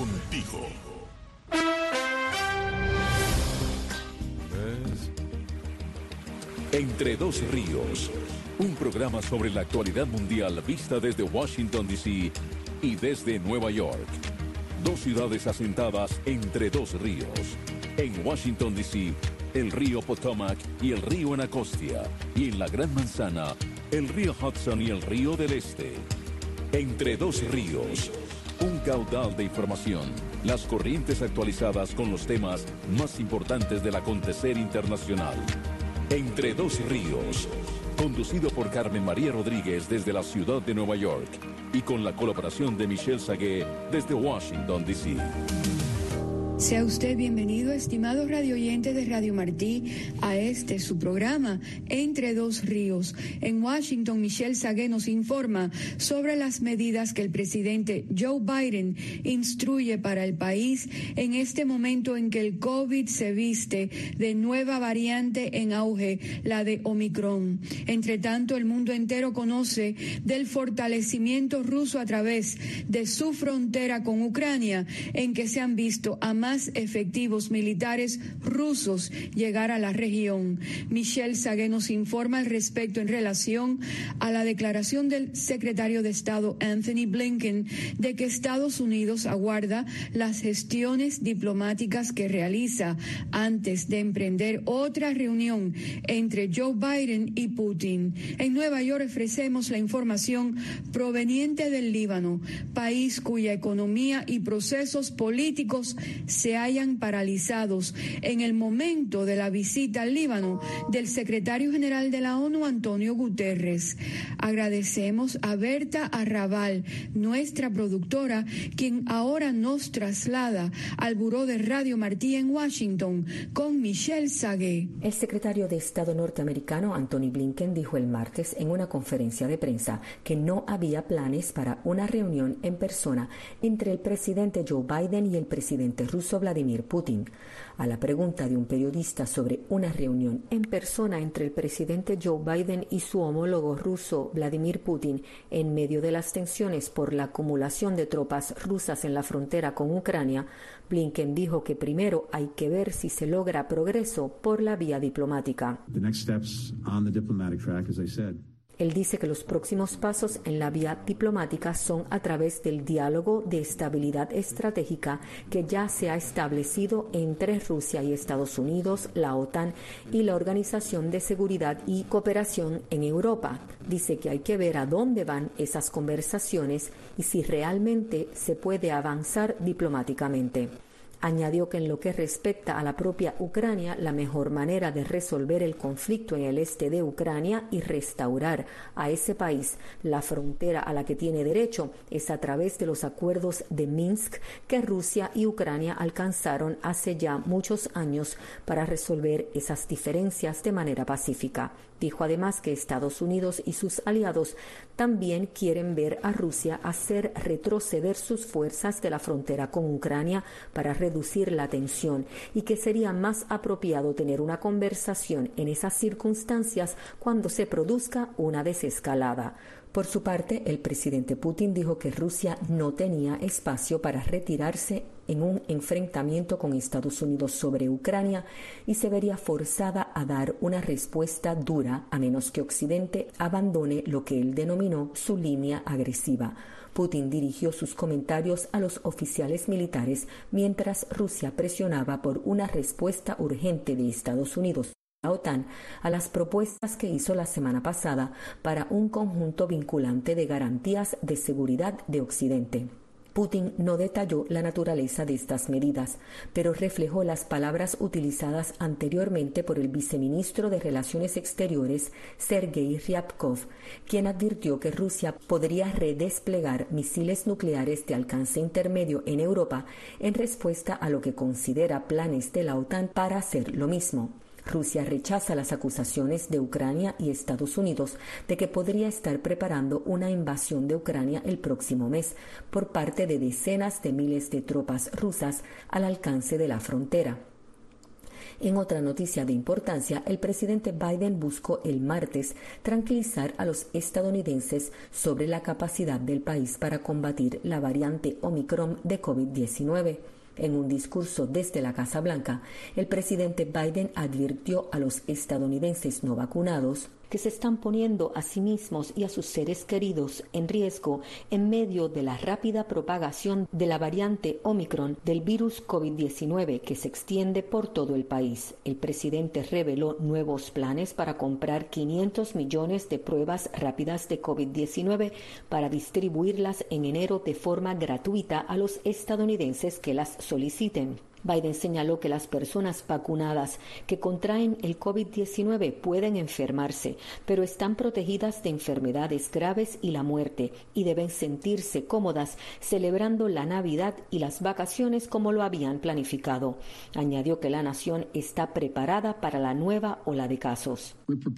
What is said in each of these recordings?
contigo. Entre dos ríos, un programa sobre la actualidad mundial vista desde Washington, D.C. y desde Nueva York. Dos ciudades asentadas entre dos ríos. En Washington, D.C., el río Potomac y el río Anacostia. Y en la Gran Manzana, el río Hudson y el río del Este. Entre dos ríos, un caudal de información. Las corrientes actualizadas con los temas más importantes del acontecer internacional. Entre dos ríos, conducido por Carmen María Rodríguez desde la ciudad de Nueva York y con la colaboración de Michelle Sagué desde Washington, D.C. Sea usted bienvenido, estimado radioyente de Radio Martí, a su programa, Entre Dos Ríos. En Washington, Michelle Sagué nos informa sobre las medidas que el presidente Joe Biden instruye para el país en este momento en que el COVID se viste de nueva variante en auge, la de Omicron. Entre tanto, el mundo entero conoce del fortalecimiento ruso a través de su frontera con Ucrania, en que se han visto a más efectivos militares rusos llegar a la región. Michelle Sagué nos informa al respecto en relación a la declaración del secretario de Estado Anthony Blinken de que Estados Unidos aguarda las gestiones diplomáticas que realiza antes de emprender otra reunión entre Joe Biden y Putin. En Nueva York ofrecemos la información proveniente del Líbano, país cuya economía y procesos políticos se hayan paralizados en el momento de la visita al Líbano del secretario general de la ONU, Antonio Guterres. Agradecemos a Berta Arrabal, nuestra productora, quien ahora nos traslada al Buró de Radio Martí en Washington con Michelle Sagué. El secretario de Estado norteamericano, Anthony Blinken, dijo el martes en una conferencia de prensa que no había planes para una reunión en persona entre el presidente Joe Biden y el presidente ruso Vladimir Putin. A la pregunta de un periodista sobre una reunión en persona entre el presidente Joe Biden y su homólogo ruso Vladimir Putin en medio de las tensiones por la acumulación de tropas rusas en la frontera con Ucrania, Blinken dijo que primero hay que ver si se logra progreso por la vía diplomática. The next steps on the diplomatic track, as I said. Él dice que los próximos pasos en la vía diplomática son a través del diálogo de estabilidad estratégica que ya se ha establecido entre Rusia y Estados Unidos, la OTAN y la Organización de Seguridad y Cooperación en Europa. Dice que hay que ver a dónde van esas conversaciones y si realmente se puede avanzar diplomáticamente. Añadió que en lo que respecta a la propia Ucrania, la mejor manera de resolver el conflicto en el este de Ucrania y restaurar a ese país la frontera a la que tiene derecho es a través de los acuerdos de Minsk que Rusia y Ucrania alcanzaron hace ya muchos años para resolver esas diferencias de manera pacífica. Dijo además que Estados Unidos y sus aliados también quieren ver a Rusia hacer retroceder sus fuerzas de la frontera con Ucrania para reducir la tensión y que sería más apropiado tener una conversación en esas circunstancias cuando se produzca una desescalada. Por su parte, el presidente Putin dijo que Rusia no tenía espacio para retirarse en un enfrentamiento con Estados Unidos sobre Ucrania y se vería forzada a dar una respuesta dura a menos que Occidente abandone lo que él denominó su línea agresiva. Putin dirigió sus comentarios a los oficiales militares mientras Rusia presionaba por una respuesta urgente de Estados Unidos, la OTAN, a las propuestas que hizo la semana pasada para un conjunto vinculante de garantías de seguridad de Occidente. Putin no detalló la naturaleza de estas medidas, pero reflejó las palabras utilizadas anteriormente por el viceministro de Relaciones Exteriores, Sergei Ryabkov, quien advirtió que Rusia podría redesplegar misiles nucleares de alcance intermedio en Europa en respuesta a lo que considera planes de la OTAN para hacer lo mismo. Rusia rechaza las acusaciones de Ucrania y Estados Unidos de que podría estar preparando una invasión de Ucrania el próximo mes por parte de decenas de miles de tropas rusas al alcance de la frontera. En otra noticia de importancia, el presidente Biden buscó el martes tranquilizar a los estadounidenses sobre la capacidad del país para combatir la variante Omicron de COVID-19. En un discurso desde la Casa Blanca, el presidente Biden advirtió a los estadounidenses no vacunados que se están poniendo a sí mismos y a sus seres queridos en riesgo en medio de la rápida propagación de la variante Omicron del virus COVID-19 que se extiende por todo el país. El presidente reveló nuevos planes para comprar 500 millones de pruebas rápidas de COVID-19 para distribuirlas en enero de forma gratuita a los estadounidenses que las soliciten. Biden señaló que las personas vacunadas que contraen el COVID-19 pueden enfermarse, pero están protegidas de enfermedades graves y la muerte, y deben sentirse cómodas celebrando la Navidad y las vacaciones como lo habían planificado. Añadió que la nación está preparada para la nueva ola de casos.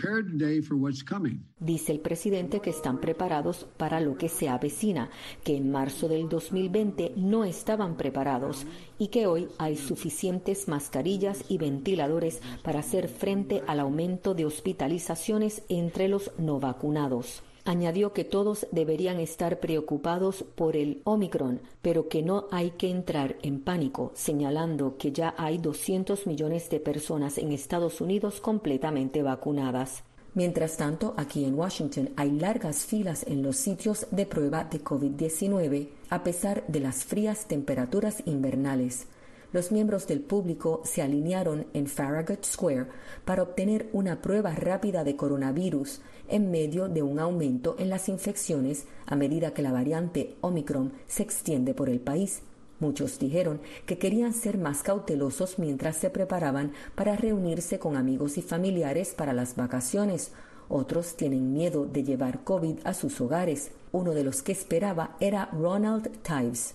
Dice el presidente que están preparados para lo que se avecina, que en marzo del 2020 no estaban preparados y que hoy hay suficientes mascarillas y ventiladores para hacer frente al aumento de hospitalizaciones entre los no vacunados. Añadió que todos deberían estar preocupados por el Omicron, pero que no hay que entrar en pánico, señalando que ya hay 200 millones de personas en Estados Unidos completamente vacunadas. Mientras tanto, aquí en Washington hay largas filas en los sitios de prueba de COVID-19, a pesar de las frías temperaturas invernales. Los miembros del público se alinearon en Farragut Square para obtener una prueba rápida de coronavirus en medio de un aumento en las infecciones a medida que la variante Omicron se extiende por el país. Muchos dijeron que querían ser más cautelosos mientras se preparaban para reunirse con amigos y familiares para las vacaciones. Otros tienen miedo de llevar COVID a sus hogares. Uno de los que esperaba era Ronald Tives.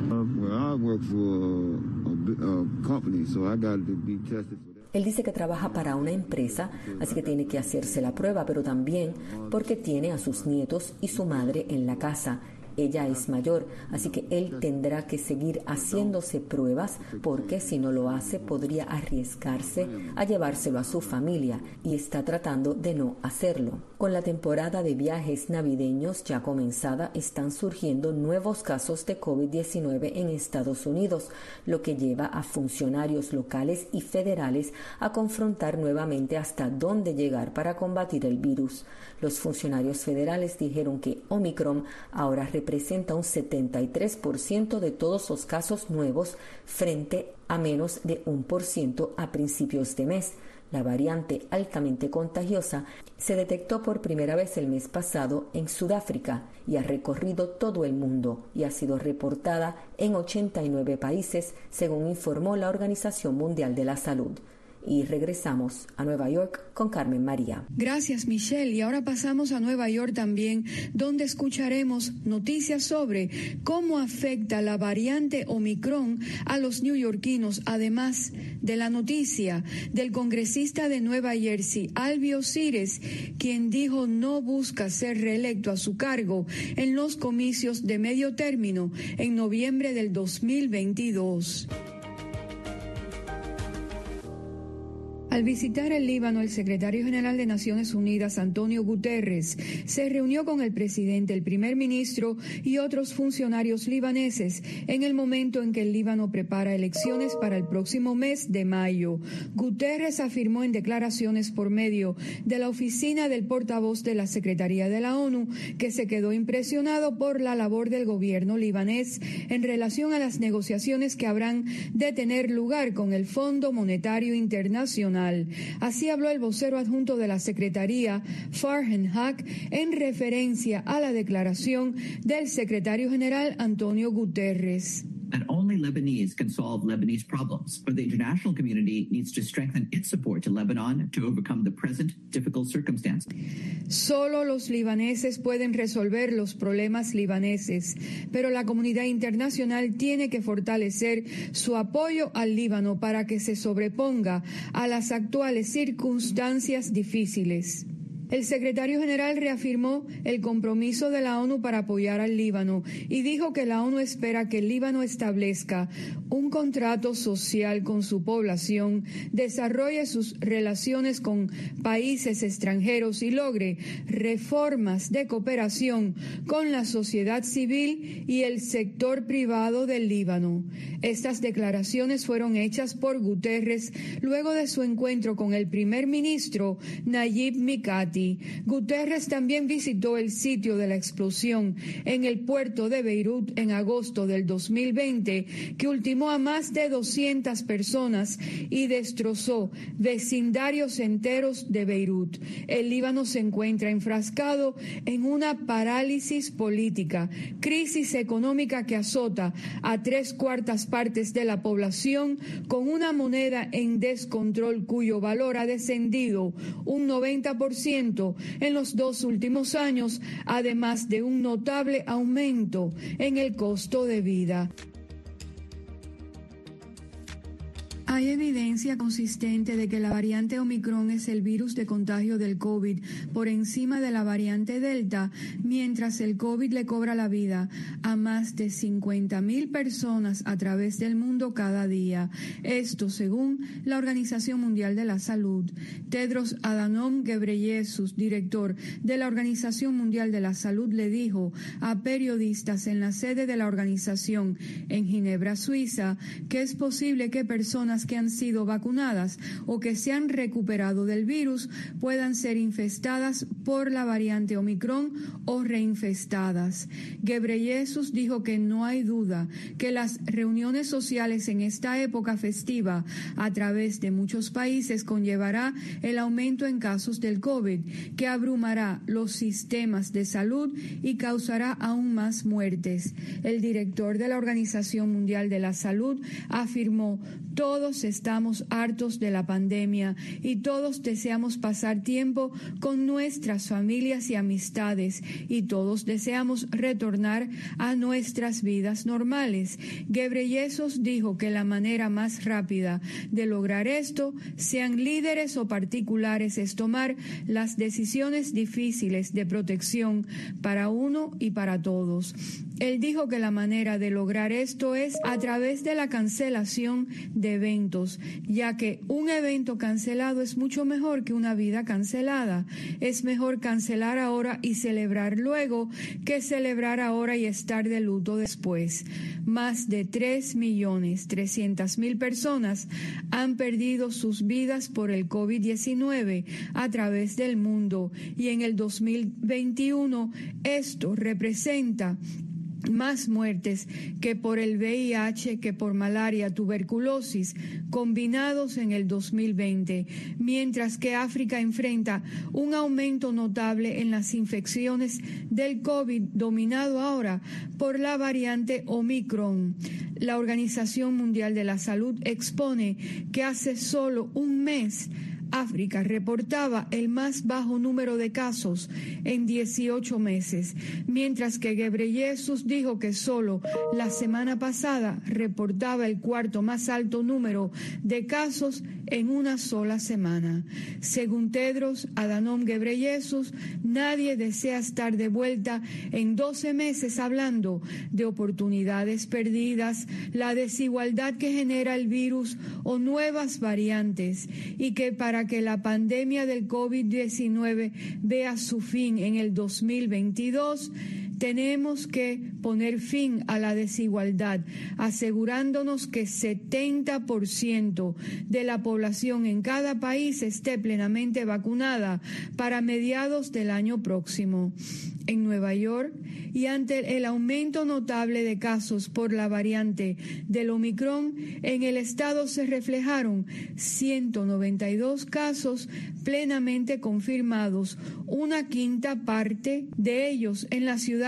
Él dice que trabaja para una empresa, así que tiene que hacerse la prueba, pero también porque tiene a sus nietos y su madre en la casa. Ella es mayor, así que él tendrá que seguir haciéndose pruebas porque si no lo hace podría arriesgarse a llevárselo a su familia y está tratando de no hacerlo. Con la temporada de viajes navideños ya comenzada, están surgiendo nuevos casos de COVID-19 en Estados Unidos, lo que lleva a funcionarios locales y federales a confrontar nuevamente hasta dónde llegar para combatir el virus. Los funcionarios federales dijeron que Omicron ahora representa un 73% de todos los casos nuevos frente a menos de 1% a principios de mes. La variante altamente contagiosa se detectó por primera vez el mes pasado en Sudáfrica y ha recorrido todo el mundo y ha sido reportada en 89 países, según informó la Organización Mundial de la Salud. Y regresamos a Nueva York con Carmen María. Gracias, Michelle. Y ahora pasamos a Nueva York también, donde escucharemos noticias sobre cómo afecta la variante Omicron a los neoyorquinos, además de la noticia del congresista de Nueva Jersey, Albi Osiris, quien dijo no busca ser reelecto a su cargo en los comicios de medio término en noviembre del 2022. Al visitar el Líbano, el secretario general de Naciones Unidas, Antonio Guterres, se reunió con el presidente, el primer ministro y otros funcionarios libaneses en el momento en que el Líbano prepara elecciones para el próximo mes de mayo. Guterres afirmó en declaraciones por medio de la oficina del portavoz de la Secretaría de la ONU que se quedó impresionado por la labor del gobierno libanés en relación a las negociaciones que habrán de tener lugar con el Fondo Monetario Internacional. Así habló el vocero adjunto de la Secretaría, Farhan Haq, en referencia a la declaración del secretario general Antonio Guterres. And only Lebanese can solve Lebanese problems, but the international community needs to strengthen its support to Lebanon to overcome the present difficult circumstances. Solo los libaneses pueden resolver los problemas libaneses, pero la comunidad internacional tiene que fortalecer su apoyo al Líbano para que se sobreponga a las actuales circunstancias difíciles. El secretario general reafirmó el compromiso de la ONU para apoyar al Líbano y dijo que la ONU espera que el Líbano establezca un contrato social con su población, desarrolle sus relaciones con países extranjeros y logre reformas de cooperación con la sociedad civil y el sector privado del Líbano. Estas declaraciones fueron hechas por Guterres luego de su encuentro con el primer ministro Nayib Mikati. Guterres también visitó el sitio de la explosión en el puerto de Beirut en agosto del 2020, que ultimó a más de 200 personas y destrozó vecindarios enteros de Beirut. El Líbano se encuentra enfrascado en una parálisis política, crisis económica que azota a 3/4 partes de la población, con una moneda en descontrol cuyo valor ha descendido un 90% en los 2 últimos años, además de un notable aumento en el costo de vida. Hay evidencia consistente de que la variante Omicron es el virus de contagio del COVID por encima de la variante Delta, mientras el COVID le cobra la vida a más de 50,000 personas a través del mundo cada día. Esto según la Organización Mundial de la Salud. Tedros Adhanom Ghebreyesus, director de la Organización Mundial de la Salud, le dijo a periodistas en la sede de la organización en Ginebra, Suiza, que es posible que personas que han sido vacunadas o que se han recuperado del virus puedan ser infestadas por la variante Omicron o reinfestadas. Ghebreyesus dijo que no hay duda que las reuniones sociales en esta época festiva a través de muchos países conllevará el aumento en casos del COVID, que abrumará los sistemas de salud y causará aún más muertes. El director de la Organización Mundial de la Salud afirmó: todos estamos hartos de la pandemia y todos deseamos pasar tiempo con nuestras familias y amistades y todos deseamos retornar a nuestras vidas normales. Ghebreyesus dijo que la manera más rápida de lograr esto, sean líderes o particulares, es tomar las decisiones difíciles de protección para uno y para todos. Él dijo que la manera de lograr esto es a través de la cancelación de eventos, ya que un evento cancelado es mucho mejor que una vida cancelada. Es mejor cancelar ahora y celebrar luego que celebrar ahora y estar de luto después. Más de 3.300.000 personas han perdido sus vidas por el COVID-19 a través del mundo y en el 2021 esto representa más muertes que por el VIH, que por malaria, tuberculosis, combinados en el 2020, mientras que África enfrenta un aumento notable en las infecciones del COVID, dominado ahora por la variante Omicron. La Organización Mundial de la Salud expone que hace solo un mes África reportaba el más bajo número de casos en 18 meses, mientras que Ghebreyesus dijo que solo la semana pasada reportaba el 4º más alto número de casos en una sola semana. Según Tedros Adhanom Ghebreyesus, nadie desea estar de vuelta en 12 meses hablando de oportunidades perdidas, la desigualdad que genera el virus o nuevas variantes, y que para que la pandemia del COVID-19 vea su fin en el 2022, tenemos que poner fin a la desigualdad, asegurándonos que 70% de la población en cada país esté plenamente vacunada para mediados del año próximo. En Nueva York, y ante el aumento notable de casos por la variante del Omicron, en el estado se reflejaron 192 casos plenamente confirmados, una quinta parte de ellos en la ciudad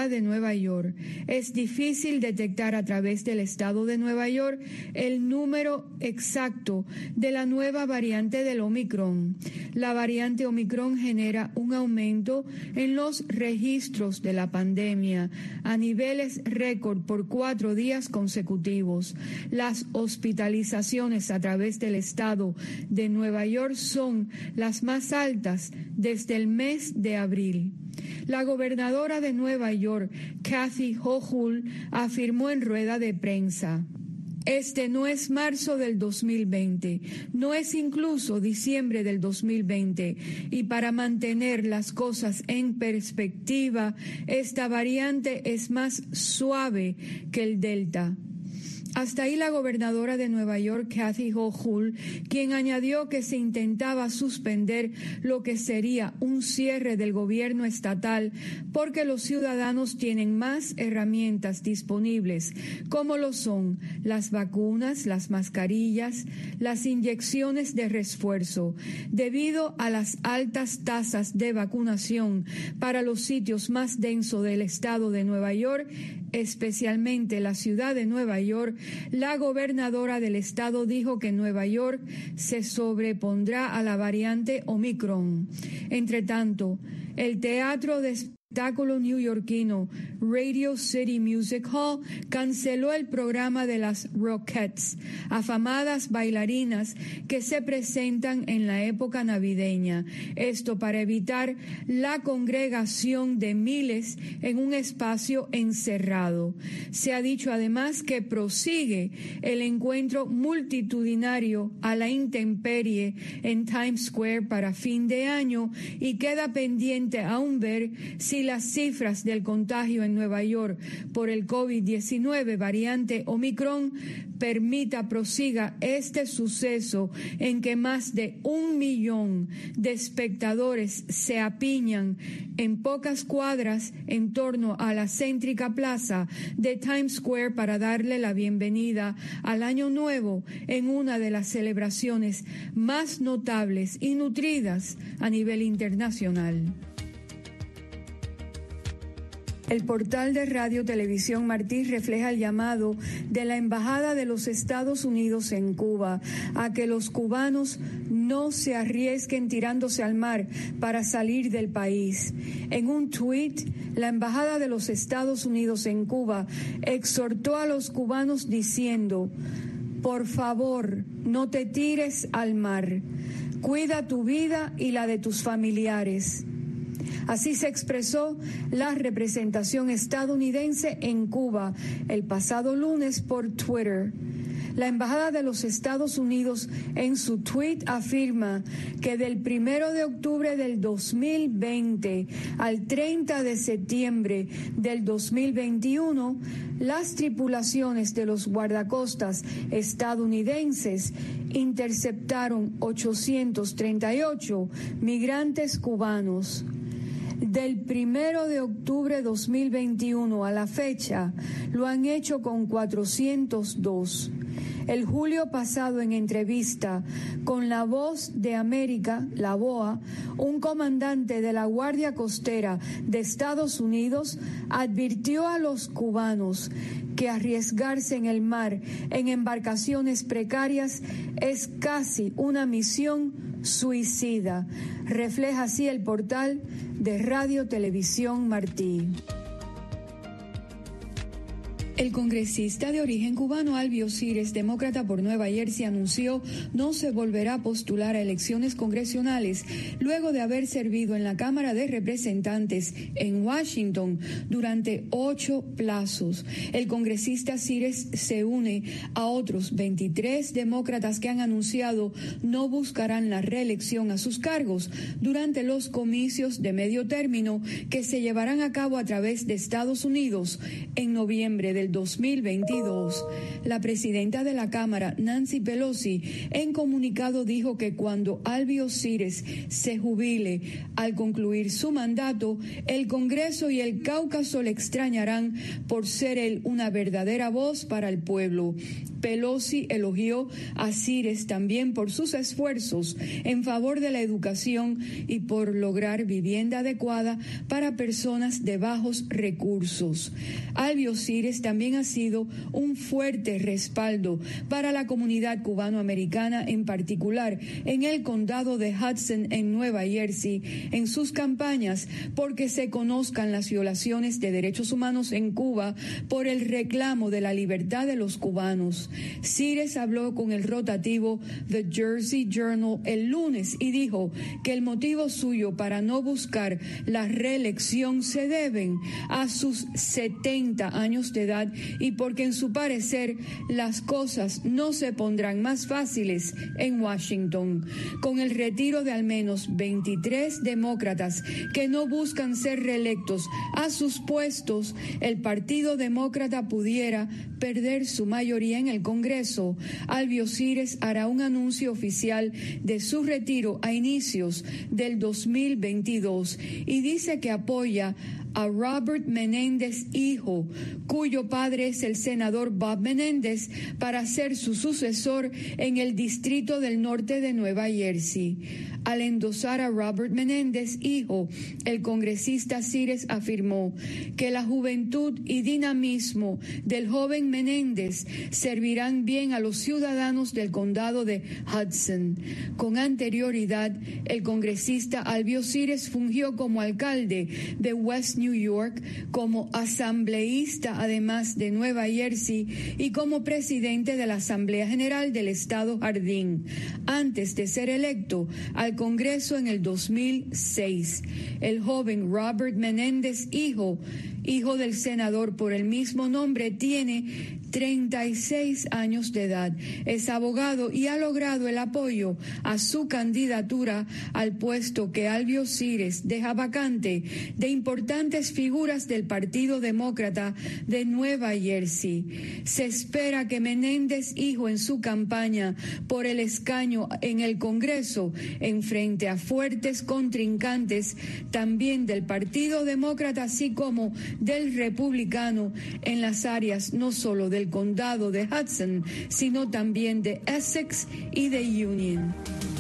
ciudad de Nueva York. Es difícil detectar a través del estado de Nueva York el número exacto de la nueva variante del Omicron. La variante Omicron genera un aumento en los registros de la pandemia a niveles récord por 4 días consecutivos. Las hospitalizaciones a través del estado de Nueva York son las más altas desde el mes de abril. La gobernadora de Nueva York, Kathy Hochul, afirmó en rueda de prensa: este no es marzo del 2020, no es incluso diciembre del 2020, y para mantener las cosas en perspectiva, esta variante es más suave que el Delta. Hasta ahí la gobernadora de Nueva York, Kathy Hochul, quien añadió que se intentaba suspender lo que sería un cierre del gobierno estatal porque los ciudadanos tienen más herramientas disponibles, como lo son las vacunas, las mascarillas, las inyecciones de refuerzo. Debido a las altas tasas de vacunación para los sitios más densos del estado de Nueva York, especialmente la ciudad de Nueva York, la gobernadora del estado dijo que Nueva York se sobrepondrá a la variante Omicron. Entre tanto, el teatro de espectáculo neoyorquino Radio City Music Hall canceló el programa de las Rockettes, afamadas bailarinas que se presentan en la época navideña. Esto para evitar la congregación de miles en un espacio encerrado. Se ha dicho además que prosigue el encuentro multitudinario a la intemperie en Times Square para fin de año y queda pendiente aún ver si las cifras del contagio en Nueva York por el COVID-19 variante Omicron prosiga este suceso en que más de 1 millón de espectadores se apiñan en pocas cuadras en torno a la céntrica plaza de Times Square para darle la bienvenida al Año Nuevo en una de las celebraciones más notables y nutridas a nivel internacional. El portal de Radio Televisión Martí refleja el llamado de la Embajada de los Estados Unidos en Cuba a que los cubanos no se arriesguen tirándose al mar para salir del país. En un tuit, la Embajada de los Estados Unidos en Cuba exhortó a los cubanos diciendo: por favor, no te tires al mar. Cuida tu vida y la de tus familiares. Así se expresó la representación estadounidense en Cuba el pasado lunes por Twitter. La Embajada de los Estados Unidos en su tuit afirma que del 1 de octubre del 2020 al 30 de septiembre del 2021, las tripulaciones de los guardacostas estadounidenses interceptaron 838 migrantes cubanos. Del 1 de octubre de 2021 a la fecha, lo han hecho con 402. El julio pasado, en entrevista con La Voz de América, la VOA, un comandante de la Guardia Costera de Estados Unidos advirtió a los cubanos que arriesgarse en el mar en embarcaciones precarias es casi una misión suicida. Refleja así el portal de Radio Televisión Martí. El congresista de origen cubano Alvio Sires, demócrata por Nueva Jersey, anunció no se volverá a postular a elecciones congresionales luego de haber servido en la Cámara de Representantes en Washington durante 8 plazos. El congresista Sires se une a otros 23 demócratas que han anunciado no buscarán la reelección a sus cargos durante los comicios de medio término que se llevarán a cabo a través de Estados Unidos en noviembre del 2022. La presidenta de la Cámara, Nancy Pelosi, en comunicado dijo que cuando Alvio Sires se jubile al concluir su mandato, el Congreso y el Cáucaso le extrañarán por ser él una verdadera voz para el pueblo. Pelosi elogió a Cires también por sus esfuerzos en favor de la educación y por lograr vivienda adecuada para personas de bajos recursos. Albio Cires también ha sido un fuerte respaldo para la comunidad cubanoamericana, en particular en el condado de Hudson en Nueva Jersey, en sus campañas porque se conozcan las violaciones de derechos humanos en Cuba por el reclamo de la libertad de los cubanos. Cires habló con el rotativo The Jersey Journal el lunes y dijo que el motivo suyo para no buscar la reelección se deben a sus 70 años de edad y porque en su parecer las cosas no se pondrán más fáciles en Washington. Con el retiro de al menos 23 demócratas que no buscan ser reelectos a sus puestos, el Partido Demócrata pudiera perder su mayoría en el Congreso. Albio Cires hará un anuncio oficial de su retiro a inicios del 2022 y dice que apoya a Robert Menéndez hijo, cuyo padre es el senador Bob Menéndez, para ser su sucesor en el Distrito del Norte de Nueva Jersey. Al endosar a Robert Menéndez hijo, el congresista Cires afirmó que la juventud y dinamismo del joven Menéndez servirán bien a los ciudadanos del condado de Hudson. Con anterioridad, el congresista Albio Cires fungió como alcalde de West New York, como asambleísta además de Nueva Jersey y como presidente de la Asamblea General del Estado Jardín, antes de ser electo al Congreso en el 2006. El joven Robert Menéndez hijo del senador por el mismo nombre, tiene 36 años de edad. Es abogado y ha logrado el apoyo a su candidatura al puesto que Albio Cires deja vacante de importantes figuras del Partido Demócrata de Nueva Jersey. Se espera que Menéndez hijo en su campaña por el escaño en el Congreso enfrente a fuertes contrincantes también del Partido Demócrata así como del Republicano en las áreas no solo del condado de Hudson, sino también de Essex y de Union.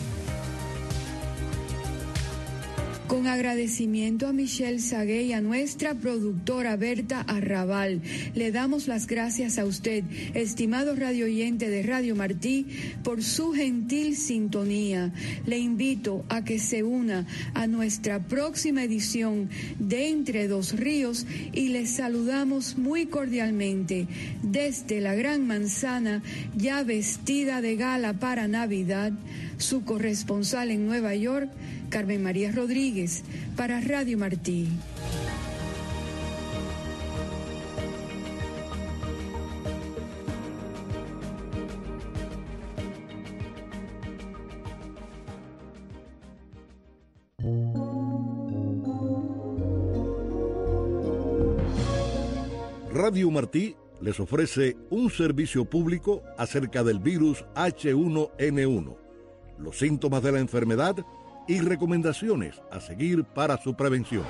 Con agradecimiento a Michelle Sagué y a nuestra productora Berta Arrabal, le damos las gracias a usted, estimado radio oyente de Radio Martí, por su gentil sintonía. Le invito a que se una a nuestra próxima edición de Entre Dos Ríos y les saludamos muy cordialmente desde la Gran Manzana, ya vestida de gala para Navidad, su corresponsal en Nueva York, Carmen María Rodríguez, para Radio Martí. Radio Martí les ofrece un servicio público acerca del virus H1N1, los síntomas de la enfermedad y recomendaciones a seguir para su prevención.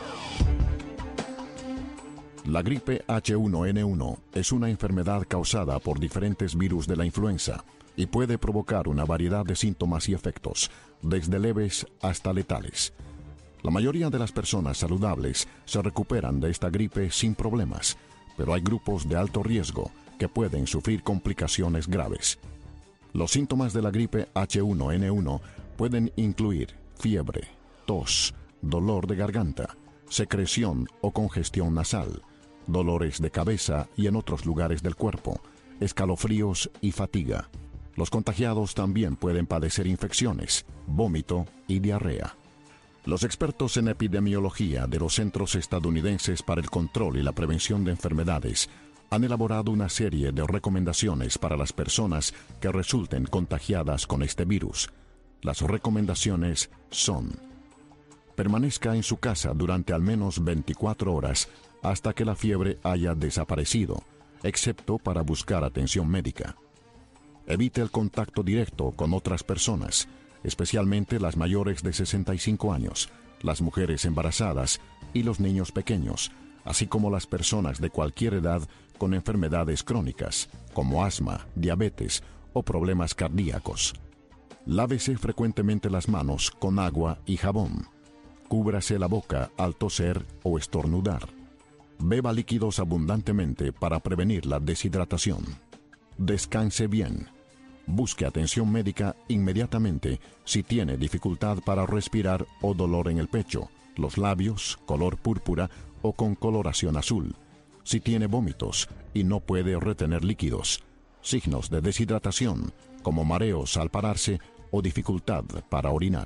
La gripe H1N1 es una enfermedad causada por diferentes virus de la influenza y puede provocar una variedad de síntomas y efectos, desde leves hasta letales. La mayoría de las personas saludables se recuperan de esta gripe sin problemas, pero hay grupos de alto riesgo que pueden sufrir complicaciones graves. Los síntomas de la gripe H1N1 pueden incluir fiebre, tos, dolor de garganta, secreción o congestión nasal, dolores de cabeza y en otros lugares del cuerpo, escalofríos y fatiga. Los contagiados también pueden padecer infecciones, vómito y diarrea. Los expertos en epidemiología de los Centros Estadounidenses para el Control y la Prevención de Enfermedades han elaborado una serie de recomendaciones para las personas que resulten contagiadas con este virus. Las recomendaciones son: permanezca en su casa durante al menos 24 horas hasta que la fiebre haya desaparecido, excepto para buscar atención médica. Evite el contacto directo con otras personas, especialmente las mayores de 65 años, las mujeres embarazadas y los niños pequeños, así como las personas de cualquier edad con enfermedades crónicas, como asma, diabetes o problemas cardíacos. Lávese frecuentemente las manos con agua y jabón. Cúbrase la boca al toser o estornudar. Beba líquidos abundantemente para prevenir la deshidratación. Descanse bien. Busque atención médica inmediatamente si tiene dificultad para respirar o dolor en el pecho, los labios, color púrpura o con coloración azul. Si tiene vómitos y no puede retener líquidos. Signos de deshidratación, como mareos al pararse o dificultad para orinar.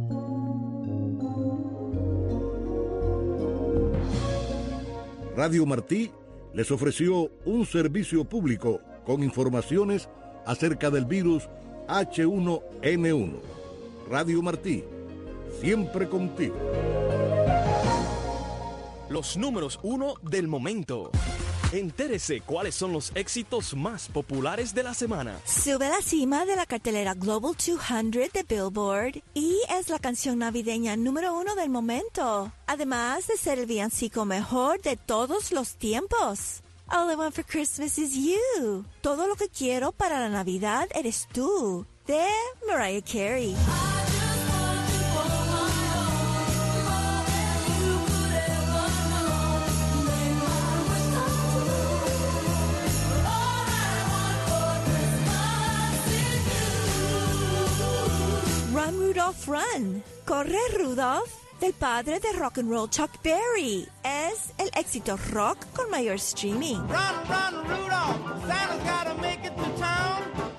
Radio Martí les ofreció un servicio público con informaciones acerca del virus H1N1. Radio Martí, siempre contigo. Los números 1 del momento. Entérese cuáles son los éxitos más populares de la semana. Sube a la cima de la cartelera Global 200 de Billboard y es la canción navideña número 1 del momento. Además de ser el villancico mejor de todos los tiempos. All I want for Christmas is you. Todo lo que quiero para la Navidad eres tú. De Mariah Carey. Run, Rudolph, Run. Corre, Rudolph, del padre de rock and roll Chuck Berry. Es el éxito rock con mayor streaming. Run, run, Rudolph, Santa's gotta make it to town.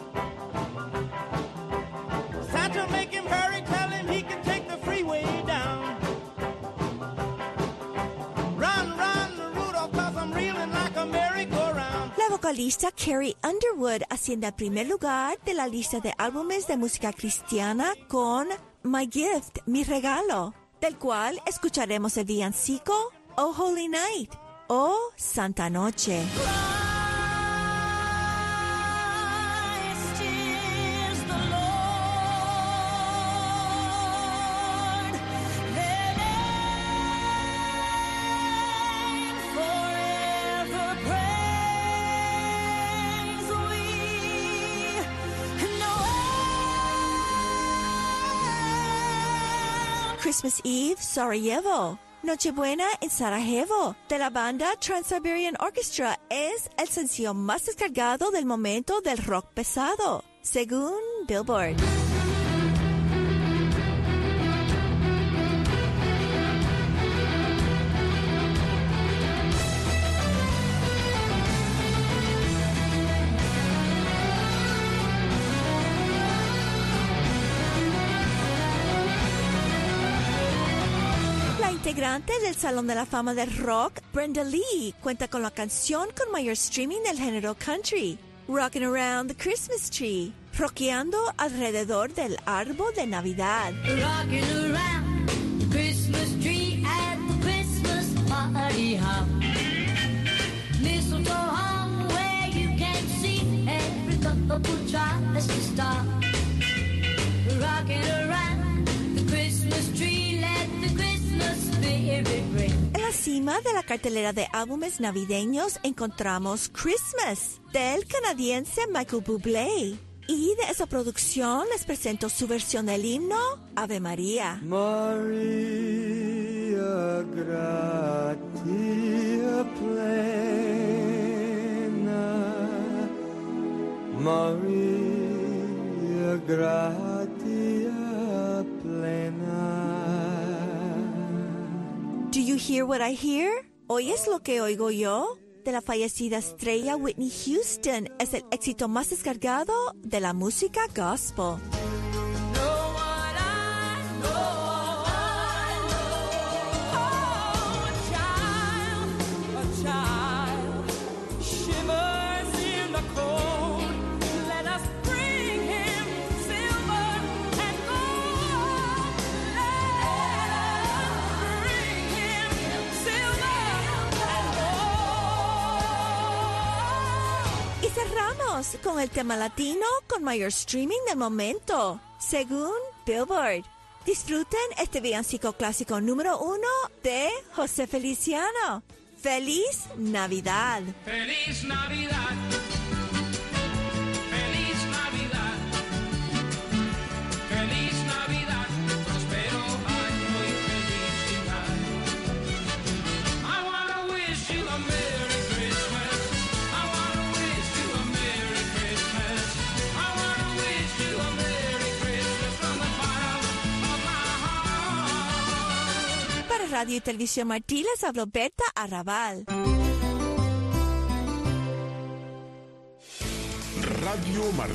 Santa, make him hurry, tell him he can take the freeway down. Run, run, Rudolph, 'cause I'm reeling like a merry-go-round. La vocalista Carrie Underwood asciende al primer lugar de la lista de álbumes de música cristiana con My Gift, Mi Regalo, del cual escucharemos el villancico Oh Holy Night o Santa Noche. Christmas Eve, Sarajevo. Nochebuena en Sarajevo, de la banda Trans-Siberian Orchestra, es el sencillo más descargado del momento del rock pesado, según Billboard. Integrante del Salón de la Fama del Rock, Brenda Lee, cuenta con la canción con mayor streaming del género country, Rockin' Around the Christmas Tree, rockeando alrededor del árbol de Navidad. Rockin' around the Christmas tree at the Christmas party hop. Mistletoe hung where you can see every couple tries to stop. Rockin' around the Christmas tree, let the Christmas spirit ring. En la cima de la cartelera de álbumes navideños encontramos Christmas, del canadiense Michael Bublé. Y de esa producción les presento su versión del himno Ave María. Maria gratia plena, Maria gratia plena. Do you hear what I hear? ¿Oyes lo que oigo yo? De la fallecida estrella Whitney Houston, es el éxito más descargado de la música gospel. Cerramos con el tema latino con mayor streaming del momento, según Billboard. Disfruten este villancico clásico número 1 de José Feliciano, ¡Feliz Navidad! ¡Feliz Navidad! ¡Feliz Navidad! ¡Feliz Navidad! ¡Prospero año y felicidad! I wanna wish you a Merry Christmas. I wanna wish you a Merry Christmas. I wanna wish you a Merry Christmas from the bottom of my heart. Para Radio y Televisión Martí les habló Berta Arrabal. Radio Martí.